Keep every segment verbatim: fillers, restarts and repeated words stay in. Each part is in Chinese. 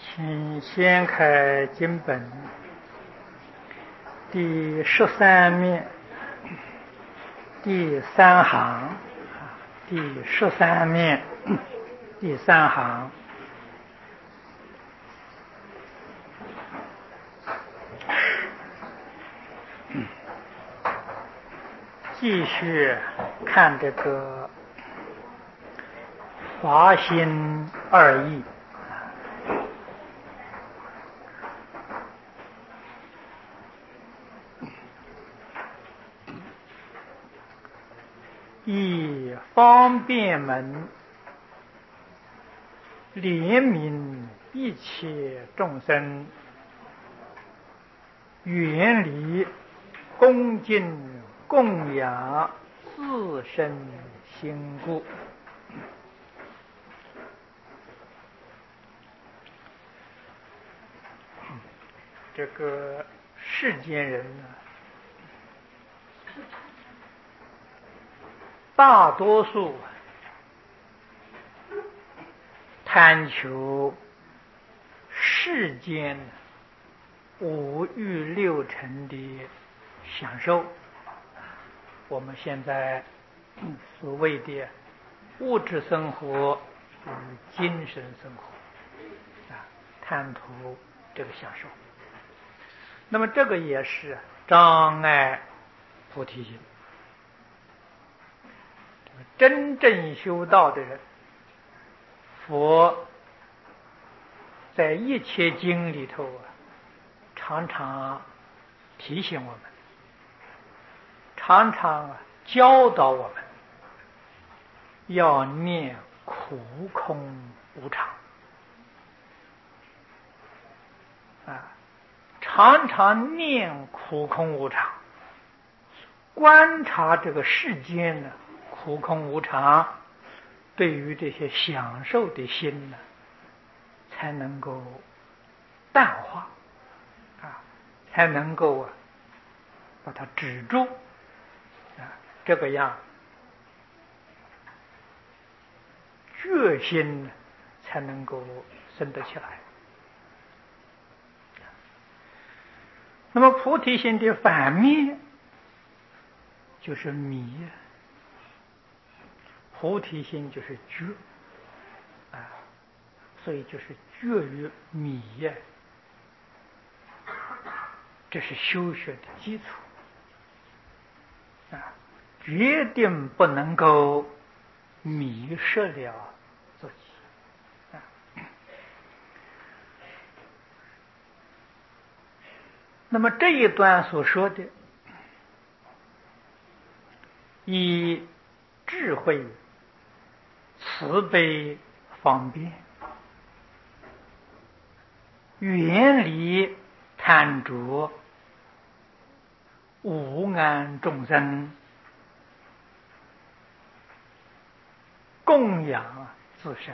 请掀开经本第十三面第三行，第十三面第三行。继续看这个华心二义。以方便门怜悯一切众生，远离恭敬供养自身心故。这个世间人呢，大多数贪求世间五欲六尘的享受，我们现在所谓的物质生活与精神生活啊，贪图这个享受。那么这个也是障碍菩提心。真正修道的人，佛在一切经里头啊，常常提醒我们，常常教导我们要念苦空无常啊，常常念苦空无常，观察这个世间呢，苦空无常，对于这些享受的心呢，才能够淡化啊，才能够啊把它止住啊，这个样决心才能够生得起来。那么菩提心的反面就是迷，菩提心就是觉啊，所以就是觉于迷呀，这是修学的基础啊，决定不能够迷失了自己啊。那么这一段所说的以智慧慈悲方便远离贪着无安众生，供养自身，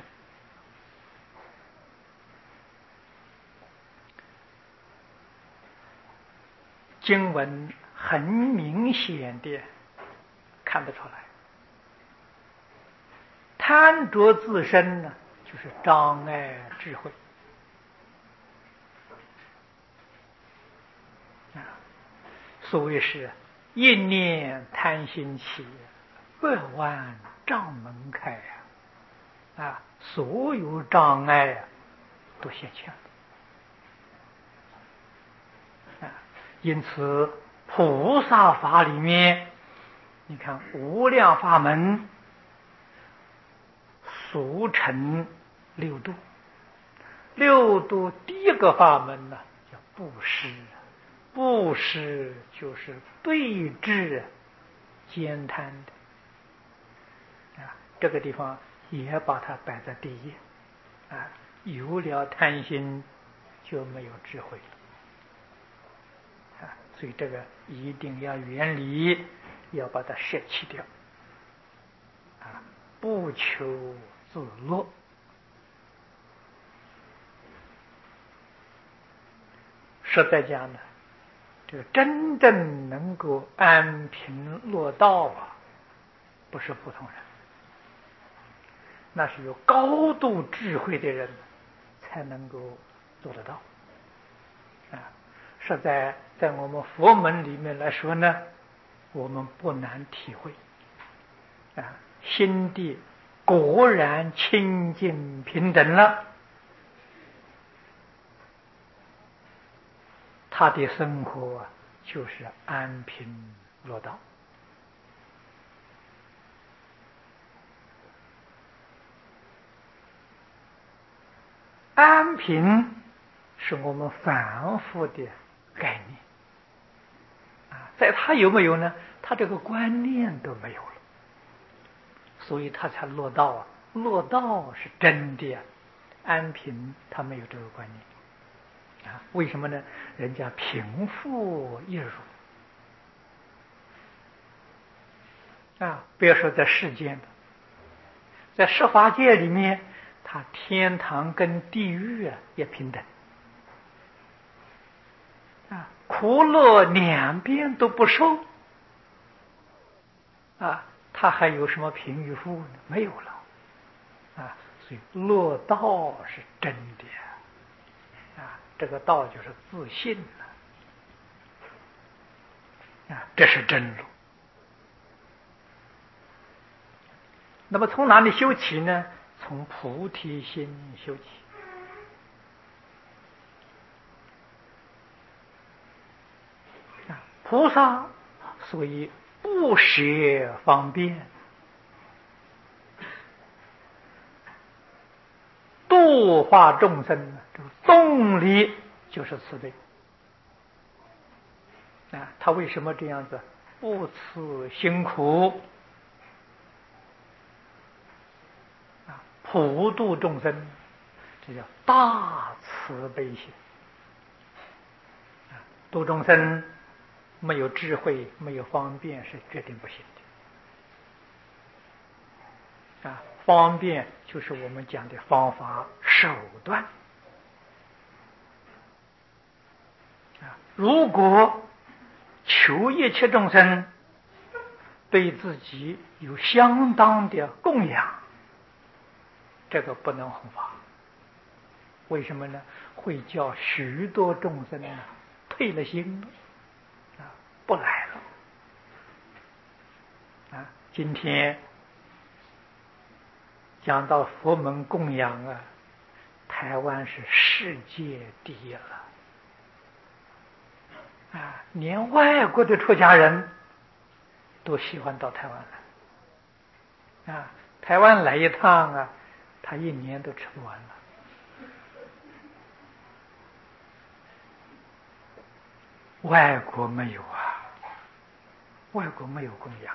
经文很明显的看得出来，贪着自身呢，就是障碍智慧啊。所谓是一念贪心起，百万障门开啊！啊，所有障碍啊都现前啊。因此，菩萨法里面，你看无量法门，俗称六度。六度第一个法门呢，叫布施。布施就是对治慳贪的啊，这个地方也把它摆在第一啊。有了贪心，就没有智慧了啊，所以这个一定要远离，要把它舍弃掉啊，不求自乐。实在讲呢，这个真正能够安贫乐道啊，不是普通人，那是有高度智慧的人才能够做得到啊。实在在我们佛门里面来说呢，我们不难体会啊，心地果然清净平等了，他的生活就是安贫乐道。安贫是我们反复的概念啊，在他有没有呢？他这个观念都没有了，所以他才落道啊。落道是真的啊，安贫他没有这个观念啊。为什么呢？人家贫富一如啊，不要说在世间的，在十法界里面，他天堂跟地狱啊也平等啊，苦乐两边都不受啊，他还有什么贫与富呢？没有了啊，所以乐道是真的啊，这个道就是自信了啊，这是真路。那么从哪里修起呢？从菩提心修起啊，菩萨所以不舍方便，度化众生，这个动力就是慈悲啊。他为什么这样子不辞辛苦啊，普度众生？这叫大慈悲心啊。度众生没有智慧，没有方便是决定不行的啊。方便就是我们讲的方法手段啊。如果求一切众生对自己有相当的供养，这个不能弘法。为什么呢？会叫许多众生呢退了心啊，不来了啊。今天讲到佛门供养啊，台湾是世界第一了啊，连外国的出家人都喜欢到台湾来啊。台湾来一趟啊，他一年都吃不完了。外国没有啊，外国没有供养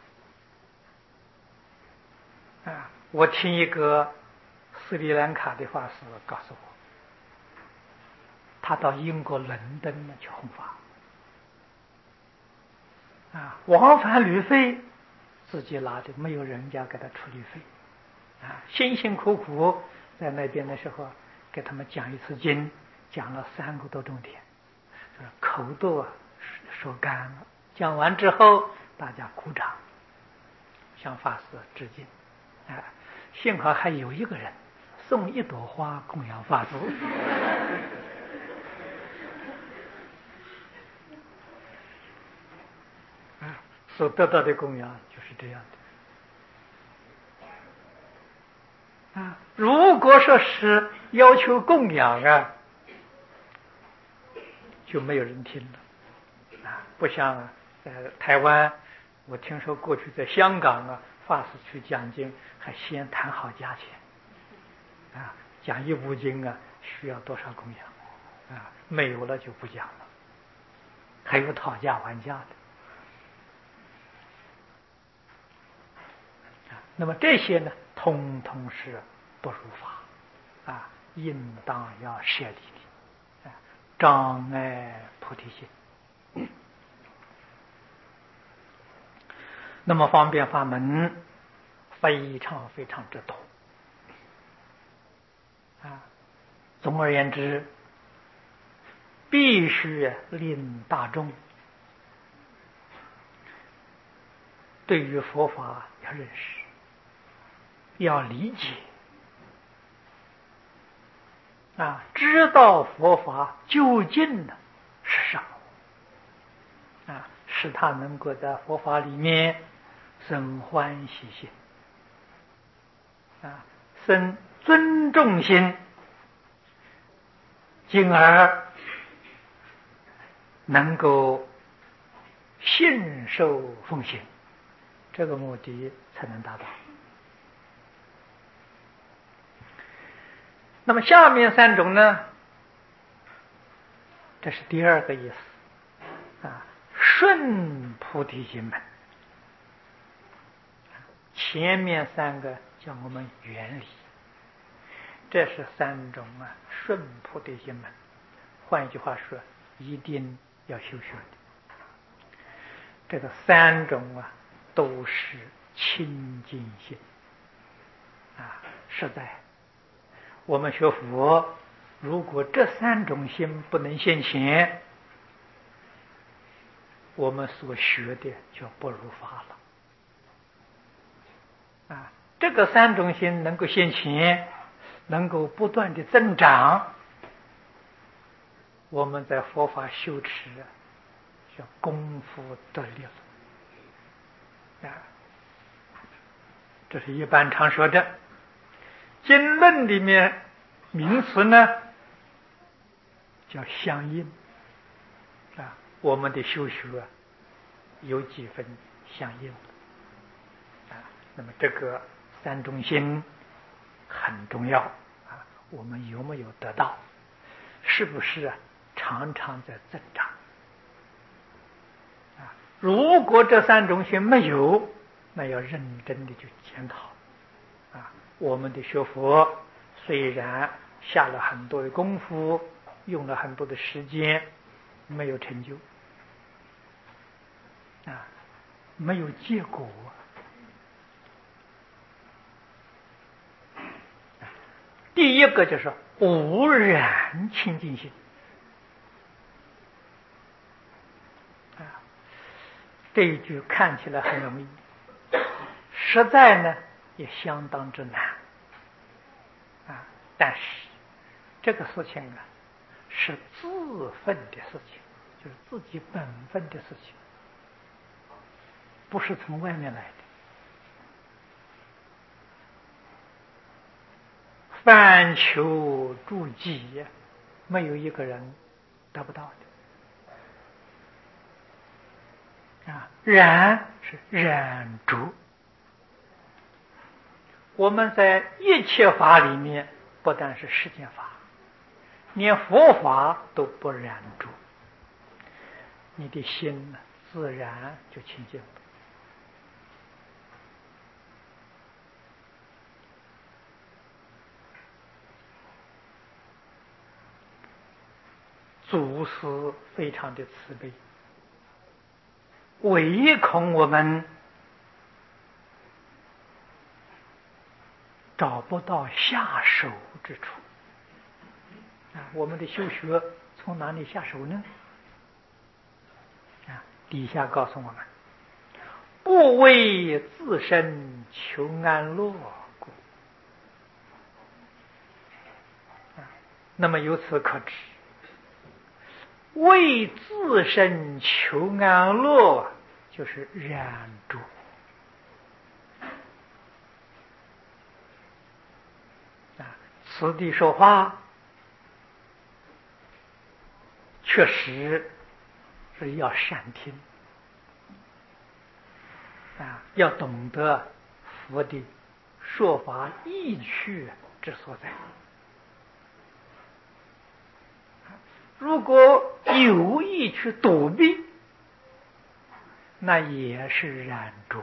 啊！啊，我听一个斯里兰卡的法师告诉我，他到英国伦敦呢去弘法，啊，往返旅费自己拿的，没有人家给他出旅费，啊，辛辛苦苦在那边的时候，给他们讲一次经，讲了三个多钟点，口都啊说干了。讲完之后，大家鼓掌，向法师致敬。啊，幸好还有一个人送一朵花供养法师。啊，所得到的供养就是这样的。啊，如果说是要求供养啊，就没有人听了。啊，不像在台湾，我听说过去在香港啊，法师去讲经还先谈好价钱，啊，讲一部经啊需要多少供养，啊，没有了就不讲了，还有讨价还价的，啊，那么这些呢，通通是不如法，啊，应当要舍离的，啊，障碍菩提心。那么方便法门非常非常之多啊！总而言之，必须令大众对于佛法要认识，要理解啊，知道佛法究竟呢是什么啊，使他能够在佛法里面生欢喜心啊，生尊重心，进而能够信受奉行，这个目的才能达到。那么下面三种呢，这是第二个意思啊，顺菩提心门。前面三个叫我们原理，这是三种啊顺菩提心门。换一句话说，一定要修学的。这个三种啊都是清净心啊，实在。我们学佛，如果这三种心不能现前，我们所学的就不如法了。啊，这个三种心能够现前，能够不断的增长，我们在佛法修持叫功夫得力了。啊，这是一般常说的。经论里面名词呢叫相应啊，我们的修学有几分相应啊。那么这个三种心很重要啊，我们有没有得到？是不是啊常常在增长啊？如果这三种心没有，那要认真的去检讨啊。我们的学佛虽然下了很多的功夫，用了很多的时间，没有成就啊，没有结果。第一个就是无染清净心啊，这一句看起来很容易，实在呢也相当之难啊。但是这个事情啊是自分的事情，就是自己本分的事情，不是从外面来的。凡求诸己，没有一个人得不到的啊。染是染着，我们在一切法里面，不但是世间法，连佛法都不染着，你的心自然就清净了。祖师非常的慈悲，唯恐我们找不到下手之处啊。我们的修学从哪里下手呢？啊，底下告诉我们，不为自身求安乐故啊。那么由此可知，为自身求安乐就是染着啊。此地说话确实是要善听啊，要懂得佛的说法意趣之所在。如果有意去躲避，那也是染着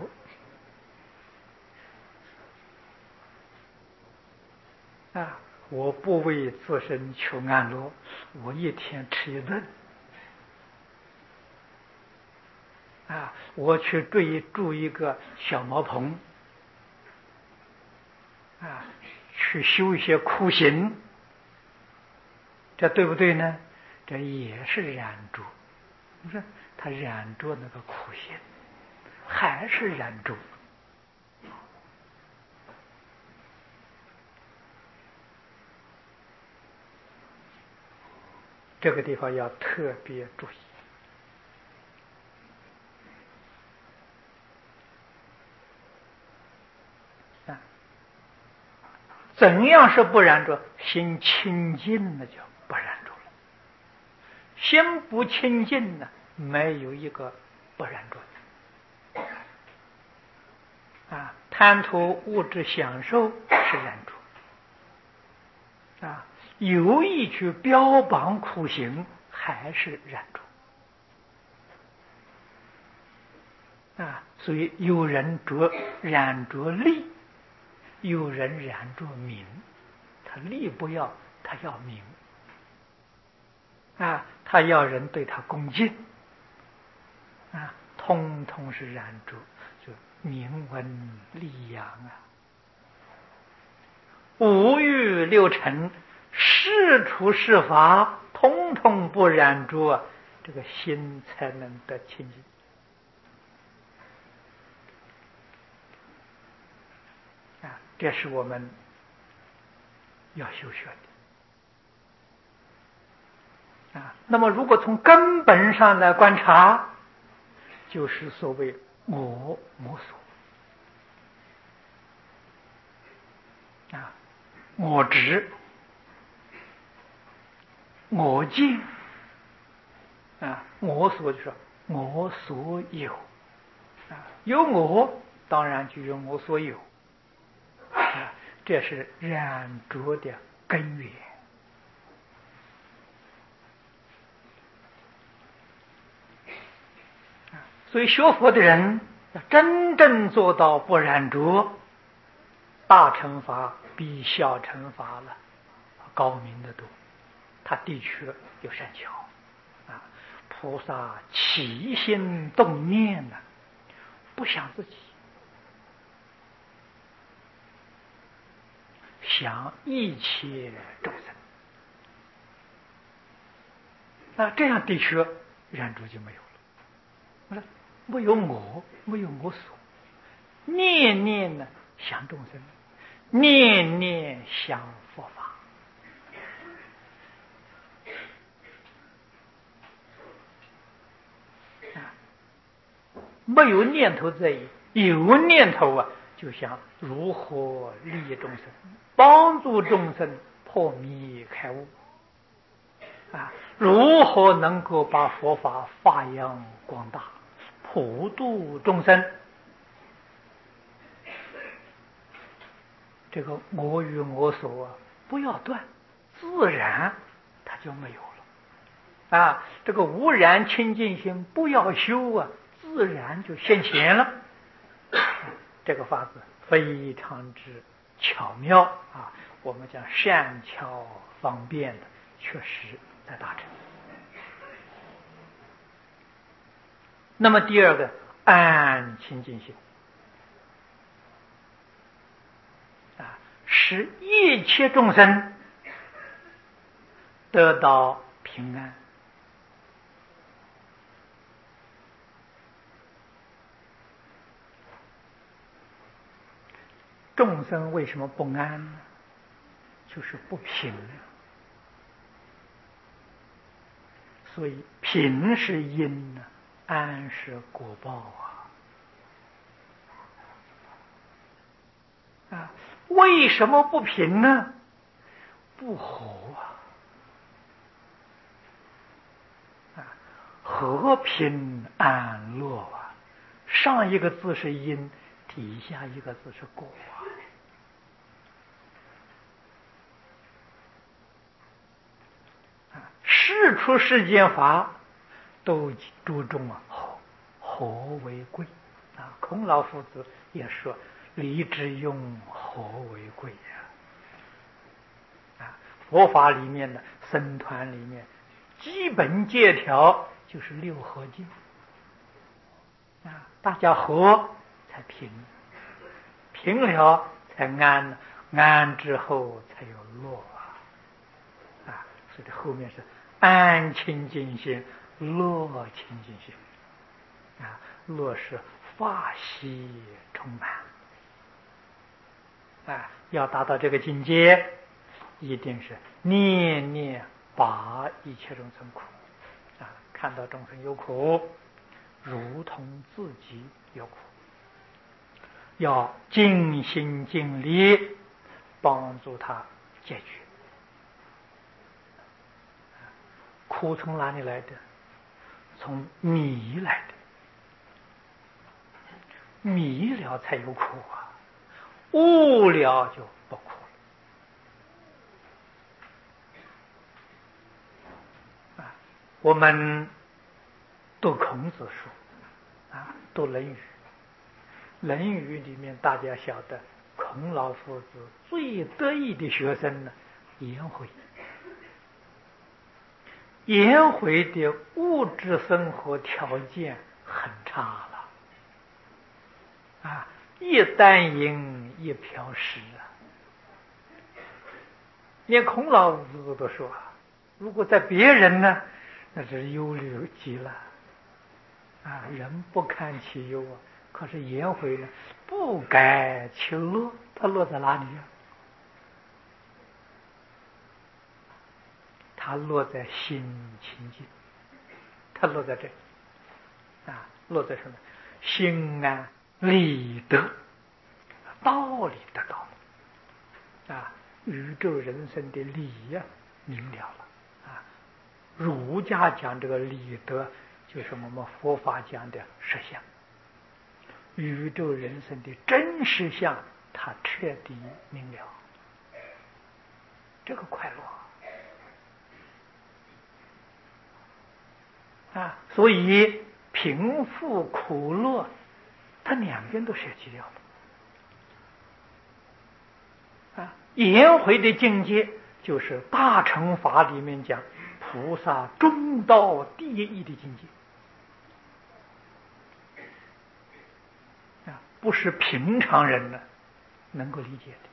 啊。我不为自身求安乐，我一天吃一顿啊，我去追住一个小茅棚啊，去修一些苦行，这对不对呢？这也是染着。你说他染着那个苦行，还是染着这个地方要特别注意啊！怎样是不染着？心清净了就不染着了。心不清净呢，没有一个不染着的啊！贪图物质享受是染着啊，有意去标榜苦行还是染着啊。所以有人着染着利，有人染着名。他利不要，他要名啊，他要人对他恭敬啊，通通是染着，就名闻利养啊。五欲六尘，是处是法，通通不染着，这个心才能得清净啊！这是我们要修学的啊。那么，如果从根本上来观察，就是所谓我我所啊，我执。我见啊，我所就是我所有啊，有我当然就有我所有啊，这是染着的根源啊。所以学佛的人要真正做到不染着，大乘法比小乘法了高明得多。他的确有善巧啊，菩萨起心动念呢、啊，不想自己，想一切众生。那这样的确染着就没有了，没有我，没有我所，念念呢想众生，念念想佛法。没有念头在意，有念头啊，就想如何利益众生，帮助众生破迷开悟啊，如何能够把佛法发扬光大，普度众生。这个我与我所啊，不要断，自然它就没有了啊。这个无染清净心不要修啊，自然就现前了。这个法子非常之巧妙啊！我们讲善巧方便的，确实在达成。那么第二个，安清净心啊，使一切众生得到平安。众生为什么不安呢？就是不平。所以平是因呢，安是果报啊！啊，为什么不平呢？不和啊！啊，和平安乐啊！上一个字是因，底下一个字是果啊！世出世间法都注重啊和，和为贵啊！孔老夫子也说：“礼之用，和为贵呀！”啊，佛法里面的僧团里面，基本戒条就是六和敬啊，大家和才平，平了才安，安之后才有乐啊！啊，所以后面是安清净心，乐清净心啊，乐是法喜充满啊！要达到这个境界，一定是念念拔一切众生苦啊！看到众生有苦，如同自己有苦，要尽心尽力帮助他解决。苦从哪里来的？从迷来的，迷了才有苦啊，悟了就不苦了啊！我们读孔子书啊，读《论语》，《论语》里面大家晓得，孔老夫子最得意的学生呢，颜回。颜回的物质生活条件很差了啊，一担银一瓢食啊。连孔老夫子都说，如果在别人呢，那是忧虑极了啊，人不堪其忧啊。可是颜回呢，不改其乐，他乐在哪里呀？他落在心清净，他落在这啊，落在什么？心安理得，道理得到啊，宇宙人生的理呀、啊、明了了啊。儒家讲这个理德，就是我们佛法讲的实相，宇宙人生的真实相，他彻底明了，这个快乐。啊，所以贫富苦乐，它两边都舍弃掉了。啊，颜回的境界就是大乘法里面讲菩萨中道第一的境界，啊，不是平常人呢能够理解的。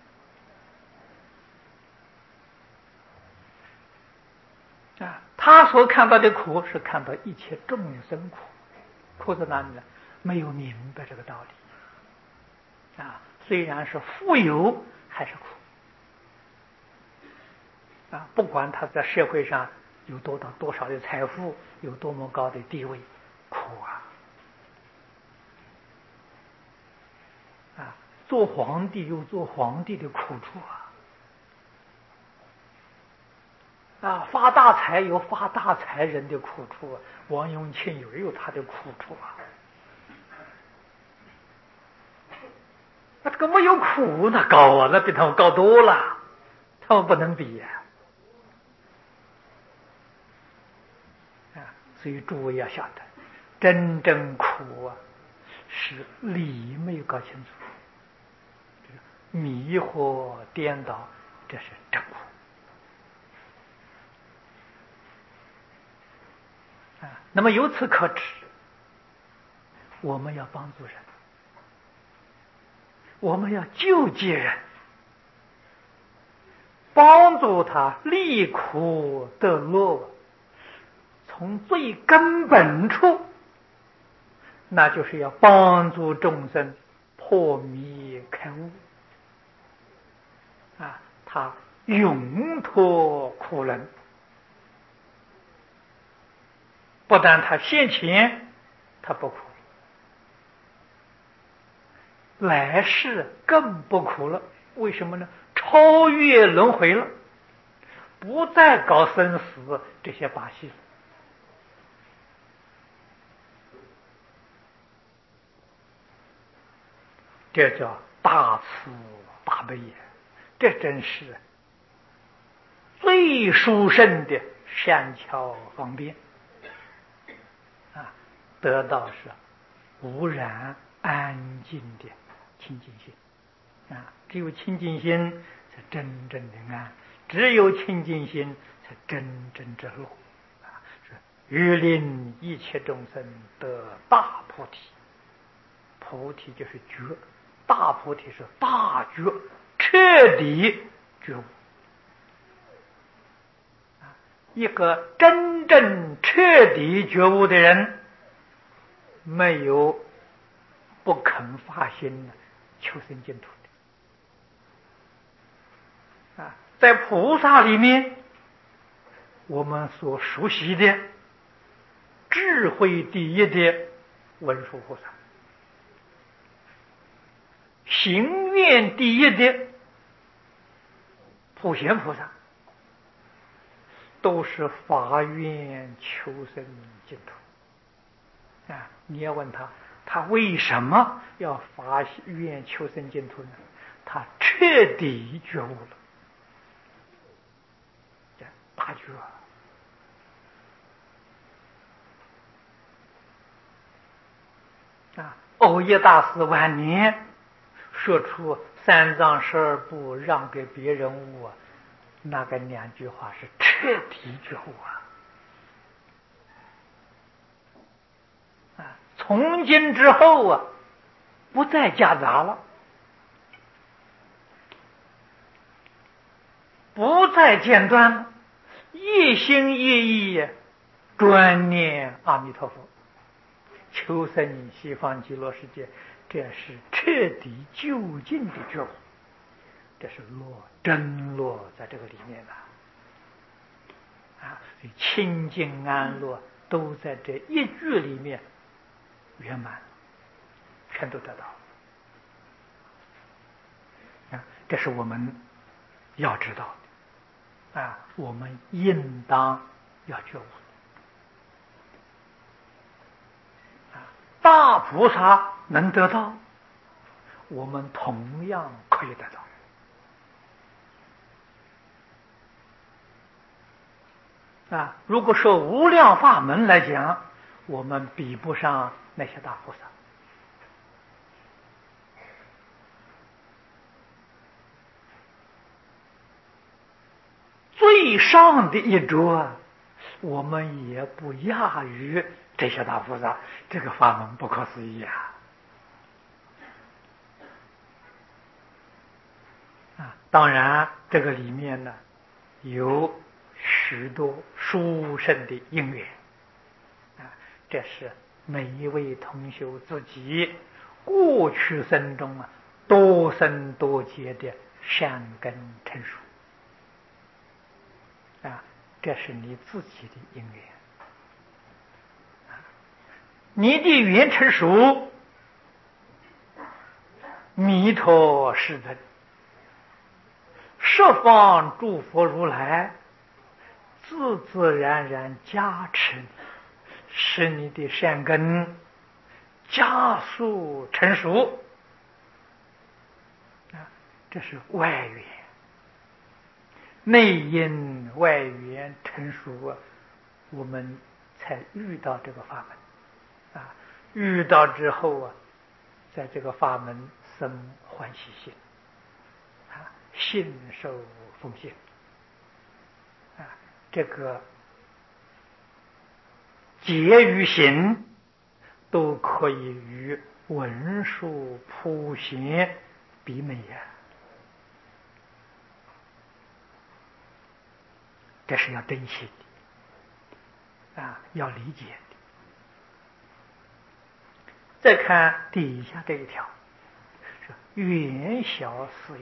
啊，他所看到的苦是看到一切众生苦，苦在哪里呢？没有明白这个道理。啊，虽然是富有，还是苦。啊，不管他在社会上有多大多少的财富，有多么高的地位，苦啊！啊，做皇帝有做皇帝的苦处啊！啊，发大财有发大财人的苦处啊，王永庆也有他的苦处啊。那这个没有苦那高啊，那比他们高多了，他们不能比呀。啊，所以诸位要晓得，真正苦啊，是理没有搞清楚，迷惑颠倒，这是真苦。啊，那么由此可知，我们要帮助人，我们要救济人，帮助他离苦得乐，从最根本处，那就是要帮助众生破迷开悟啊，他永脱苦轮。不但他现前他不苦，来世更不苦了。为什么呢？超越轮回了，不再搞生死这些把戏了。这叫大慈大悲也，这真是最殊胜的善巧方便啊！得到是无染安静的清净心啊！只有清净心才真正的安，只有清净心才真正之乐啊！是欲令一切众生得大菩提，菩提就是觉，大菩提是大觉，彻底觉悟。一个真正彻底觉悟的人，没有不肯发心求生净土的啊。在菩萨里面， 我们所熟悉的智慧第一的文殊菩萨，行愿第一的普贤菩萨，都是发愿求生净土啊！你要问他，他为什么要发愿求生净土呢？他彻底觉悟了，大觉。啊，欧耶大师晚年说出三藏十二部让给别人悟啊，那个两句话是彻底觉悟啊！啊，从今之后啊，不再夹杂了，不再间断了，一心一意专念阿弥陀佛，求生西方极乐世界，这是彻底究竟的觉悟，这是落真落在这个里面的啊！所以清净安乐都在这一句里面圆满，全都得到啊！这是我们要知道的啊！我们应当要觉悟。大菩萨能得到，我们同样可以得到啊！如果说无量法门来讲，我们比不上那些大菩萨。最上的一桌，我们也不亚于这些大菩萨。这个法门不可思议啊！啊，当然这个里面呢，有许多殊胜的因缘啊，这是每一位同修自己过去生中啊多生多劫的善根成熟啊，这是你自己的因缘啊，你的缘成熟，弥陀世尊十方诸佛如来自自然然加持你，使你的善根加速成熟啊，这是外缘。内因外缘成熟啊，我们才遇到这个法门啊，遇到之后啊，在这个法门生欢喜心啊，信受奉献啊，这个结与行都可以与文殊普贤比美呀、啊，这是要珍惜的啊，要理解的。再看底下这一条，是缘小四云，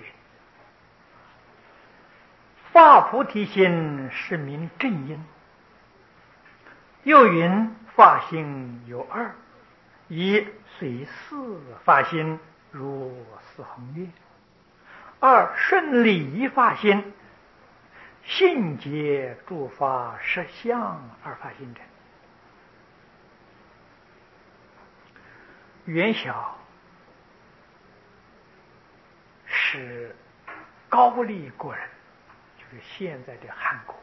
发菩提心是名正因。又云发心有二，一随四发心如四宏愿，二顺理发心，信解诸法实相而发心者。缘小是高丽国人，就是现在的韩国，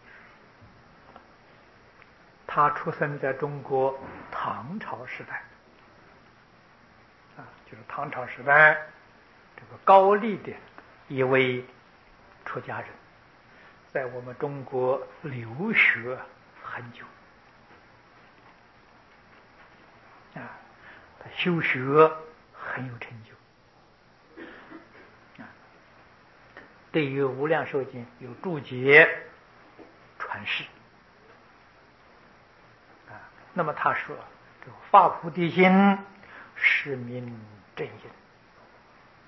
他出生在中国唐朝时代啊，就是唐朝时代这个高丽的一位出家人，在我们中国留学很久啊，他修学很有成就啊，对于《无量寿经》有注解传世啊。那么他说，这个发菩提心是名正因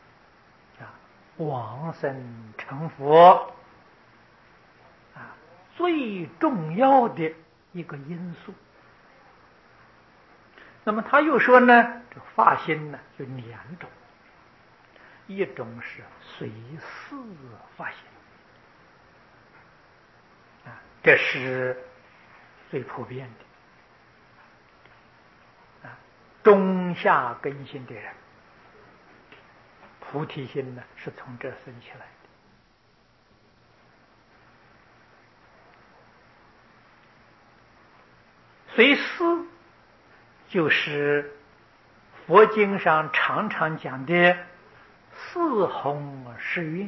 啊，往生成佛啊， 最重要的一个因素。那么他又说呢，这发心呢有两种，一种是随事发心啊，这是最普遍的啊，中下根性的人，菩提心呢是从这生起来的。随事就是佛经上常常讲的四弘誓愿。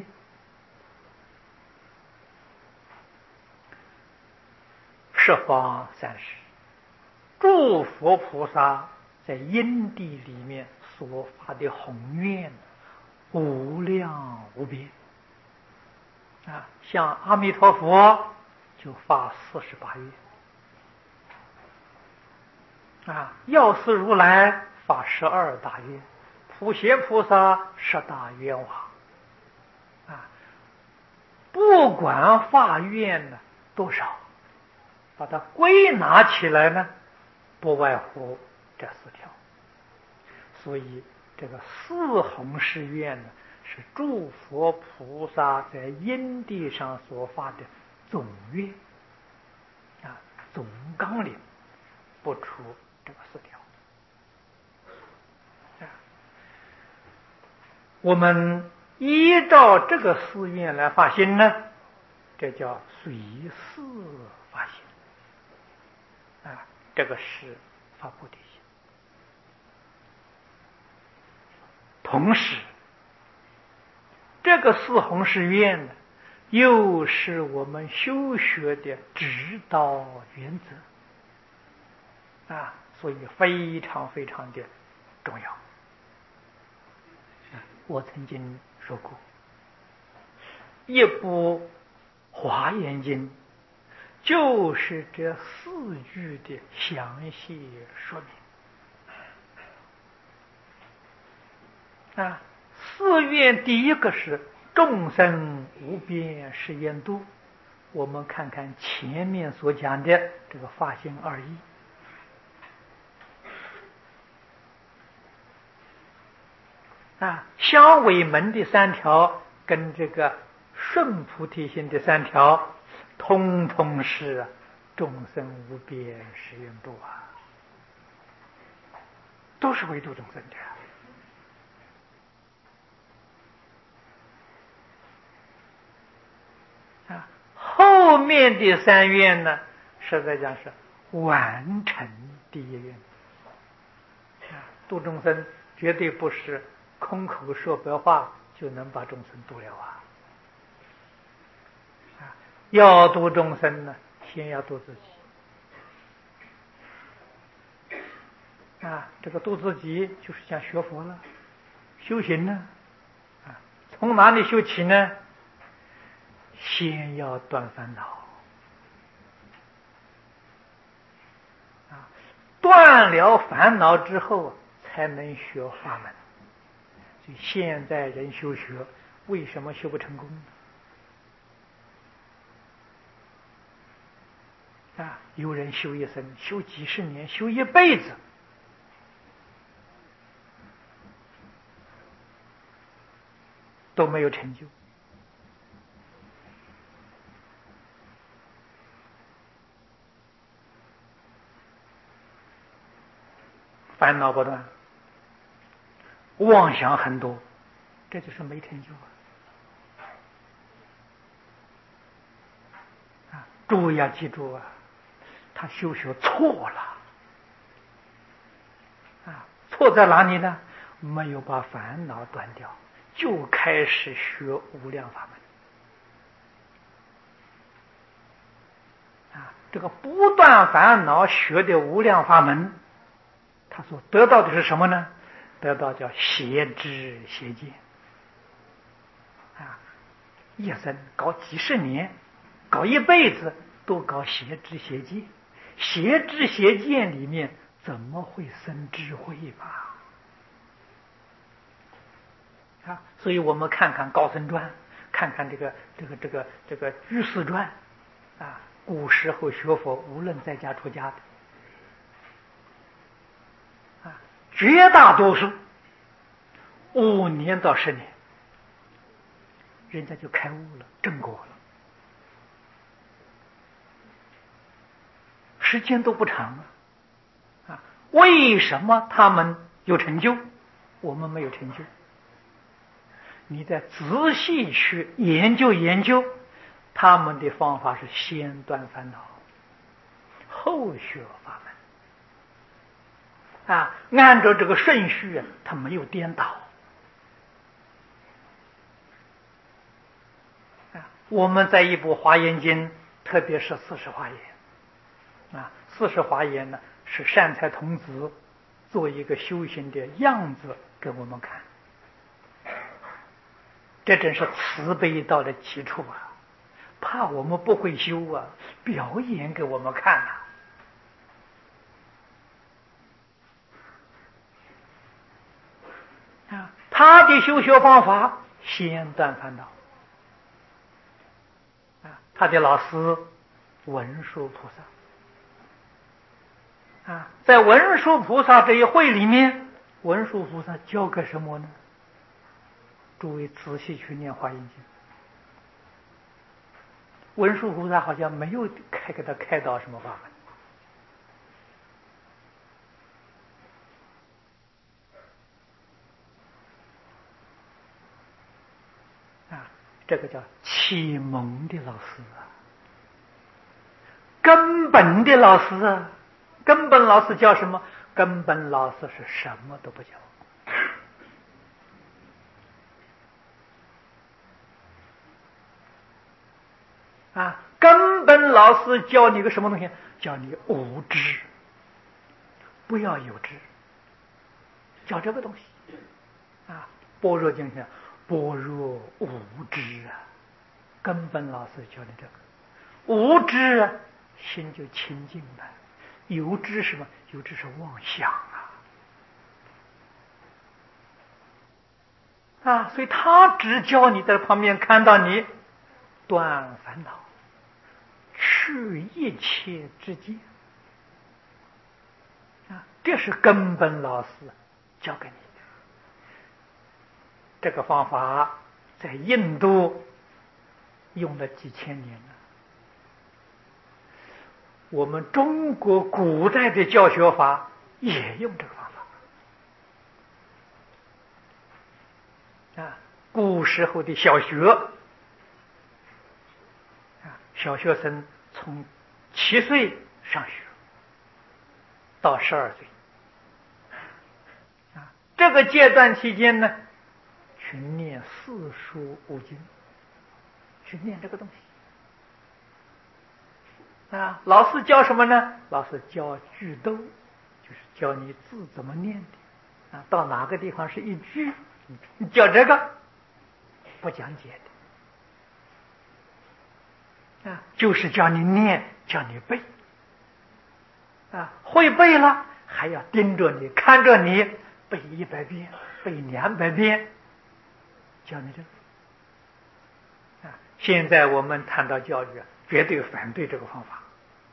十方三世诸佛菩萨在因地里面所发的宏愿无量无边啊，像阿弥陀佛就发四十八愿啊，药师如来发十二大愿，普贤菩萨十大愿王啊，不管发愿呢多少，把它归纳起来呢，不外乎这四条。所以这个四弘誓愿呢，是诸佛菩萨在因地上所发的总愿啊，总纲领，不出这个四条。啊，我们依照这个誓愿来发心呢，这叫随事发心啊，这个是发菩提心。同时，这个四弘誓愿呢，又是我们修学的指导原则啊，所以非常非常的重要。我曾经说过，一部《华严经》就是这四句的详细说明啊。四愿第一个是众生无边誓愿度，我们看看前面所讲的这个发心二义啊，相违门的三条跟这个顺菩提心的三条，通通是众生无边誓愿度啊，都是为度众生的。啊，后面的三愿呢，实在讲是完成第一愿啊，度众生绝对不是空口说白话就能把众生度了啊！啊，要度众生呢，先要度自己啊！这个度自己就是像学佛了，修行呢，啊，从哪里修起呢？先要断烦恼啊，断了烦恼之后才能学法门。所以现在人修学为什么修不成功呢？啊，有人修一生，修几十年，修一辈子，都没有成就。烦恼不断，妄想很多，这就是没成就啊！啊，诸位要记住啊，他修学错了啊！错在哪里呢？没有把烦恼断掉，就开始学无量法门啊！这个不断烦恼学的无量法门，他所得到的是什么呢？得到叫邪知邪见啊！一生搞几十年，搞一辈子都搞邪知邪见，邪知邪见里面怎么会生智慧吧？啊！所以我们看看高僧传，看看这个这个这个这个居士传啊，古时候学佛，无论在家出家的，啊，绝大多数五年到十年，人家就开悟了，正果了，时间都不长啊。啊，为什么他们有成就，我们没有成就？你再仔细去研究研究，他们的方法是先断烦恼，后学法门啊，按照这个顺序啊，他没有颠倒啊。我们在一部《华严经》，特别是四十华严啊，四十华严呢是善财童子做一个修行的样子给我们看。这真是慈悲道的基础啊！怕我们不会修啊，表演给我们看啊！啊，他的修学方法先断烦恼啊，他的老师文殊菩萨啊，在文殊菩萨这一会里面，文殊菩萨教个什么呢？诸位仔细去念《华严经》，文殊菩萨好像没有开给他开导什么法门啊，这个叫启蒙的老师啊，根本的老师啊，根本老师叫什么？根本老师是什么都不教。啊，根本老师教你个什么东西？教你无知，不要有知，教这个东西啊。般若经上，般若无知啊，根本老师教你这个无知啊，心就清净了。有知什么？有知是妄想啊啊！所以他只教你在旁边看到你断烦恼，去一切之见啊，这是根本老师教给你的。这个方法在印度用了几千年了，我们中国古代的教学法也用这个方法啊。古时候的小学啊，小学生从七岁上学到十二岁啊，这个阶段期间呢，去念四书五经，去念这个东西啊。老师教什么呢？老师教句读，就是教你字怎么念的啊。到哪个地方是一句，你教这个，不讲解的啊，就是教你念，教你背啊。会背了，还要盯着你，看着你背一百遍，背两百遍，教你这个啊。现在我们谈到教育，绝对反对这个方法，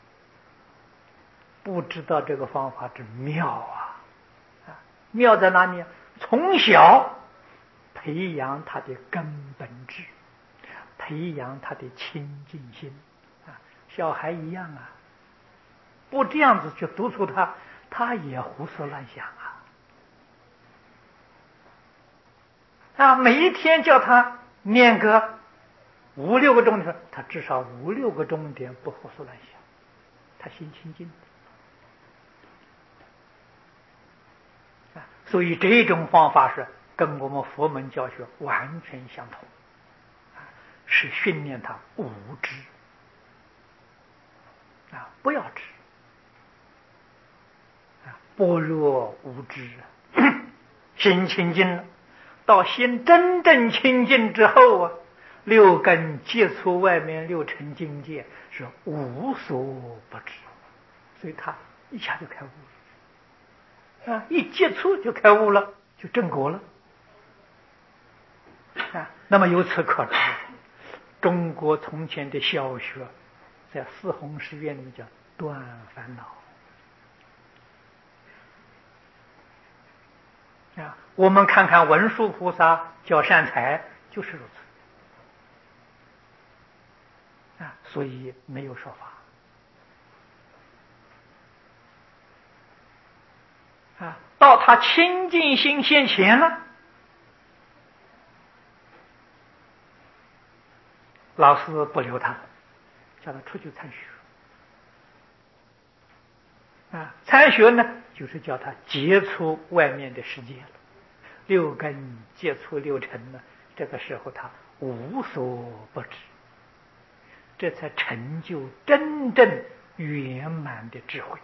不知道这个方法之妙啊！啊，妙在哪里？从小培养他的根本智，培养他的清净心啊。小孩一样啊，不这样子去督促他，他也胡思乱想啊！啊，每一天叫他念个五六个钟的时候，他至少五六个钟点不胡思乱想，他心清净啊。所以这种方法是跟我们佛门教学完全相同啊，是训练他无知啊，不要知啊，般若无知啊，心清净了。到心真正清净之后啊，六根接触外面六尘境界是无所不知，所以他一下就开悟了啊！一接触就开悟了，就正果了啊！那么由此可知，中国从前的小学在四弘誓愿里面叫断烦恼啊。我们看看文殊菩萨叫善财，就是如此啊，所以没有说法啊。到他清净心现前了，老师不留他，叫他出去参学啊。参学呢，就是叫他接触外面的世界了，六根接触六尘呢，这个时候他无所不知，这才成就真正圆满的智慧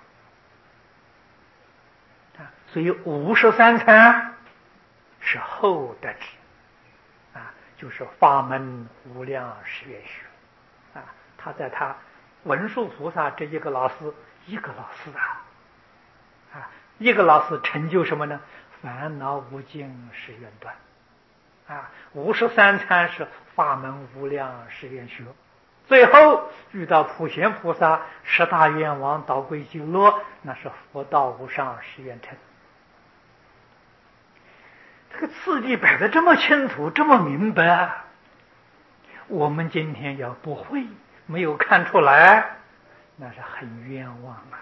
啊。所以五十三参是后得知啊，就是法门无量誓愿学啊。他在他文殊菩萨这一个老师，一个老师啊啊，一个老师成就什么呢？烦恼无尽誓愿断啊。五十三参是法门无量誓愿学，最后遇到普贤菩萨十大愿王导归极乐，那是佛道无上誓愿成。这个次第摆得这么清楚，这么明白，我们今天要不会，没有看出来，那是很冤枉啊！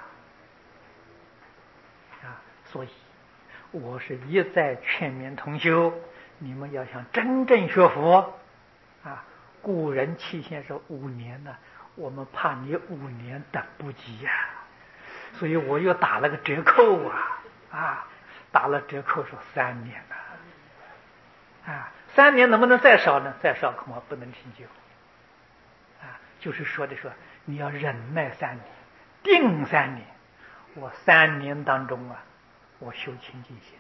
啊，所以我是一再劝勉同修，你们要想真正学佛啊，古人期限是五年呢，我们怕你五年等不及呀、啊，所以我又打了个折扣啊啊，打了折扣是三年了。啊，三年能不能再少呢？再少恐怕不能成就。啊，就是说的说，你要忍耐三年，定三年。我三年当中啊，我修清净心。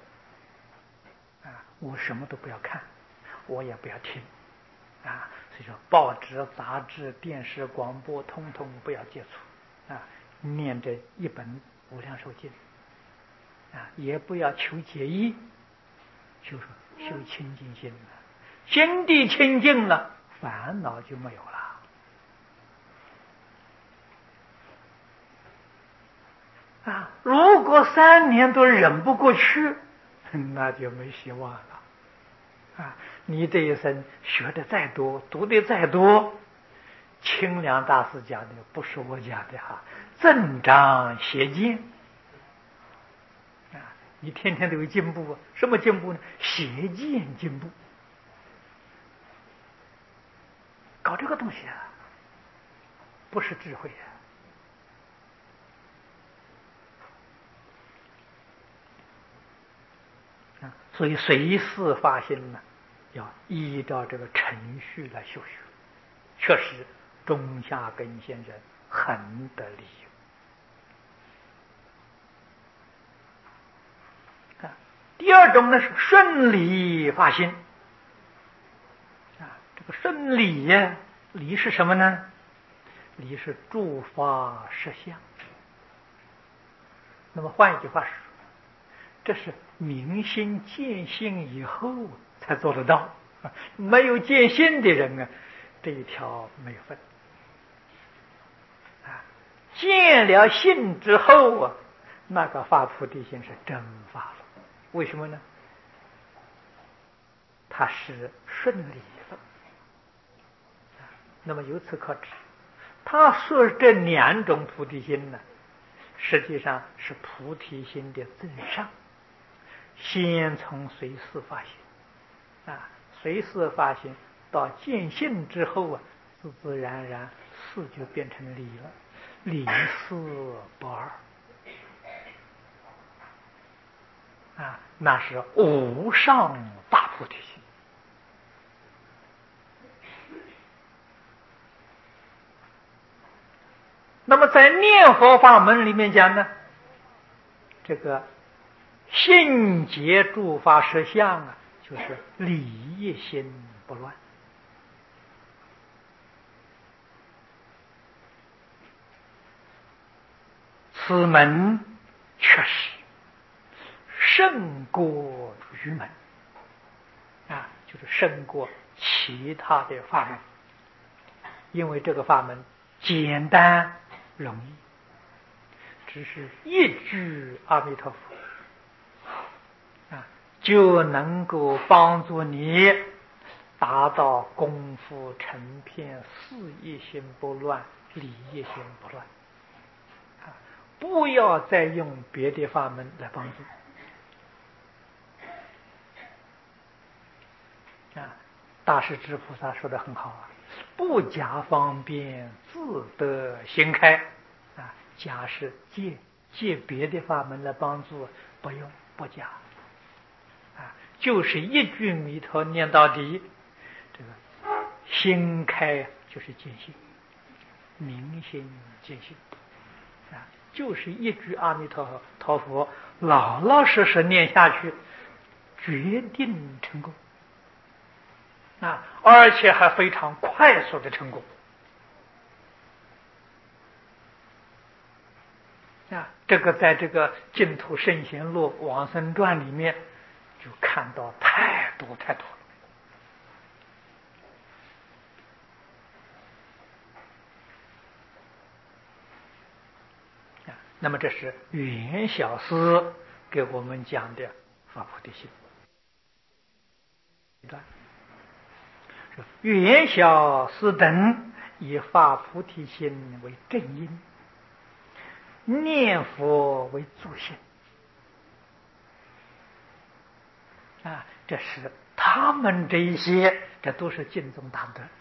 啊，我什么都不要看，我也不要听。啊，所以说报纸、杂志、电视、广播，通通不要接触。啊，念这一本无量寿经。啊，也不要求解义，就说。修清净心了，心地清净了，烦恼就没有了啊！如果三年都忍不过去，那就没希望了啊！你这一生学的再多，读的再多，清凉大师讲的不是我讲的哈，增长邪见啊！你天天都有进步啊，什么进步呢？邪见进步。搞这个东西啊，不是智慧啊！啊，所以随事发心呢，要依照这个程序来修学，确实中下根先生很得力啊。第二种呢是顺理发心啊，这个顺理呀，理是什么呢？理是诸法实相。那么换一句话说，这是明心见性以后才做得到，没有见性的人啊，这一条没有分啊。见了性之后啊，那个发菩提心是真发了。为什么呢？它是顺理了。那么由此可知，他说这两种菩提心呢，实际上是菩提心的增上。先从随事发心啊，随事发心到见性之后啊，自自然然事就变成理了，理事不二啊，那是无上大菩提心。那么在念佛法门里面讲呢，这个性结诸法实相啊，就是理一心不乱。此门确实胜过愚门啊，就是胜过其他的法门。因为这个法门简单容易，只是一句阿弥陀佛啊，就能够帮助你达到功夫成片，事业心不乱，理业心不乱啊！不要再用别的法门来帮助啊！大势至菩萨说的很好啊，不假方便，自得心开啊！假是借借别的法门来帮助，不用不假啊，就是一句弥陀念到底，这个心开就是见性，明心见性啊，就是一句阿弥陀陀佛，老老实实念下去，决定成功啊，而且还非常快速的成功啊！这个在这个《净土圣贤录往生传》里面就看到太多太多了。那么这是袁小师给我们讲的发菩提心。袁小师等以发菩提心为正因，念佛为助心啊，这是他们这一些，这都是净宗大德。